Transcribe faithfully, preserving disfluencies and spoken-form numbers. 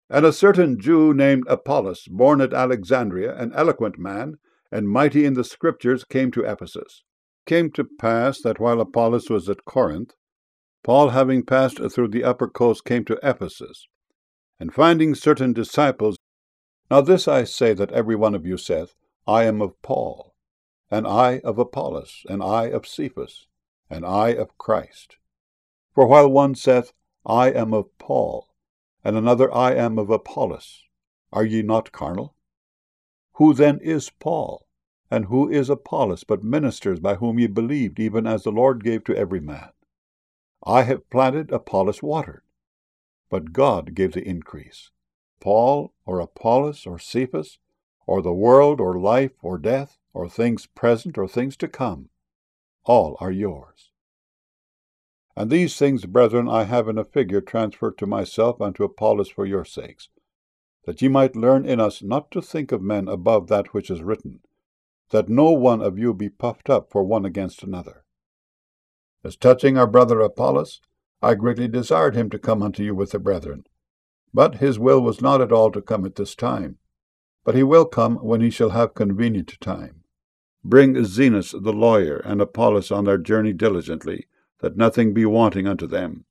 And a certain Jew named Apollos, born at Alexandria, an eloquent man, and mighty in the Scriptures, came to Ephesus. It came to pass that while Apollos was at Corinth, Paul, having passed through the upper coast, came to Ephesus, and finding certain disciples, Now this I say, that every one of you saith, I am of Paul, and I of Apollos, and I of Cephas, and I of Christ. For while one saith, I am of Paul, and another, I am of Apollos, are ye not carnal? Who then is Paul, and who is Apollos, but ministers by whom ye believed, even as the Lord gave to every man? I have planted, Apollos watered, but God gave the increase. Paul, or Apollos, or Cephas, or the world, or life, or death, or things present, or things to come, all are yours. And these things, brethren, I have in a figure transferred to myself and to Apollos for your sakes, that ye might learn in us not to think of men above that which is written, that no one of you be puffed up for one against another. As touching our brother Apollos, I greatly desired him to come unto you with the brethren, but his will was not at all to come at this time, but he will come when he shall have convenient time. Bring Zenas the lawyer and Apollos on their journey diligently, that nothing be wanting unto them.